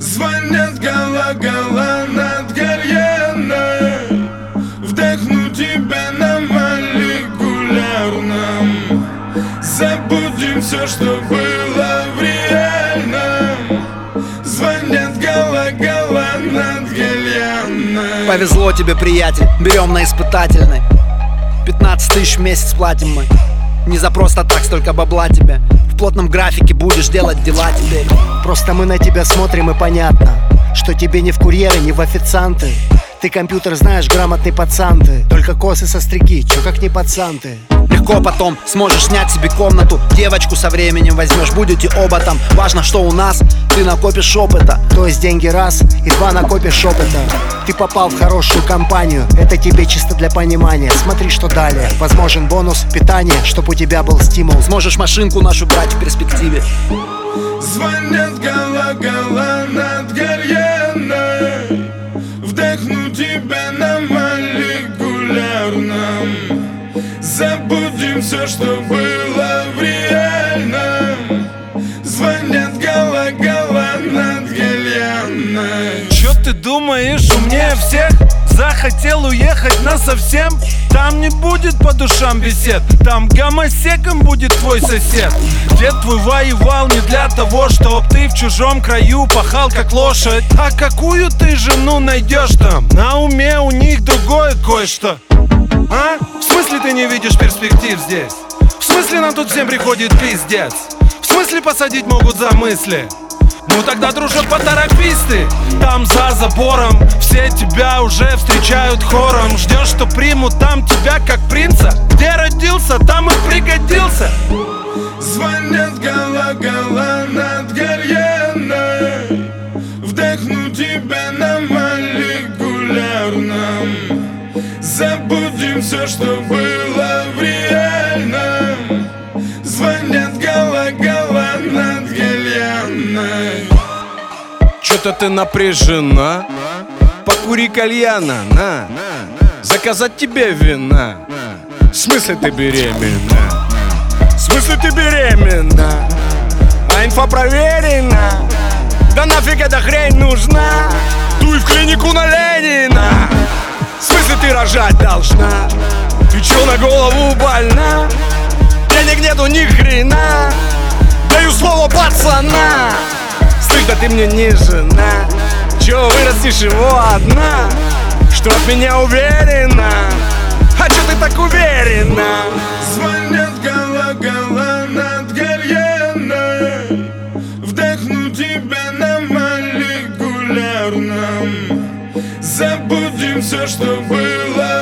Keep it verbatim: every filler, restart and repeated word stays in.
Звонят гала-гала над Гальяной. Вдохну тебя на молекулярном. Забудем все, что было в реальном. Звонят гала-гала над Гальяной. Повезло тебе, приятель, берем на испытательный. Пятнадцать тысяч в месяц платим мы. Не за просто так столько бабла тебе. В плотном графике будешь делать дела теперь. Просто мы на тебя смотрим и понятно, что тебе не в курьеры, не в официанты. Ты компьютер знаешь, грамотный пацан ты. Только косы состриги, чё как не пацан ты. Легко потом сможешь снять себе комнату. Девочку со временем возьмешь, будете оба там. Важно, что у нас ты накопишь опыта. То есть деньги раз и два накопишь опыта. Ты попал в хорошую компанию, это тебе чисто для понимания. Смотри, что далее. Возможен бонус питания, чтоб у тебя был стимул. Сможешь машинку нашу брать в перспективе. Звонят гала-гала над Гальяной. Вдохну тебя на молекулярном. Забудем все, что было в реальном. Звонят гала-гала над Гальяной. Чё ты думаешь, умнее всех? Захотел уехать насовсем? Там не будет по душам бесед. Там гомосеком будет твой сосед. Дед твой воевал не для того, чтоб ты в чужом краю пахал как лошадь. А какую ты жену найдешь там? На уме у них другое кое-что. А? В смысле ты не видишь перспектив здесь? В смысле нам тут всем приходит пиздец? В смысле посадить могут за мысли? Ну тогда, дружок, поторопись ты. Там за забором все тебя уже встречают хором. Ждешь, что примут там тебя как принца? Где родился, там и пригодился. Звонят гала-гала над Гальяной. Вдохну тебя на молекулярном. Забудем все, что было в реальном. Звонят гала-гала над Гальяной. Чё-то ты напряжена. Покури кальяна, на. Заказать тебе вина. В смысле ты беременна? В смысле ты беременна? А инфа проверена? Да нафиг эта хрень нужна? Дуй в клинику на Ленина. В смысле ты рожать должна? Ты чё на голову больна? Денег нету ни хрена. Даю слово пацана. Стыдно, ты мне не жена. Чё вырастешь его одна? Что от меня уверена? А чё ты так уверена? Звонят гала-гала над Гальяной. Вдохну тебя на молекулярном. Забудем все, что было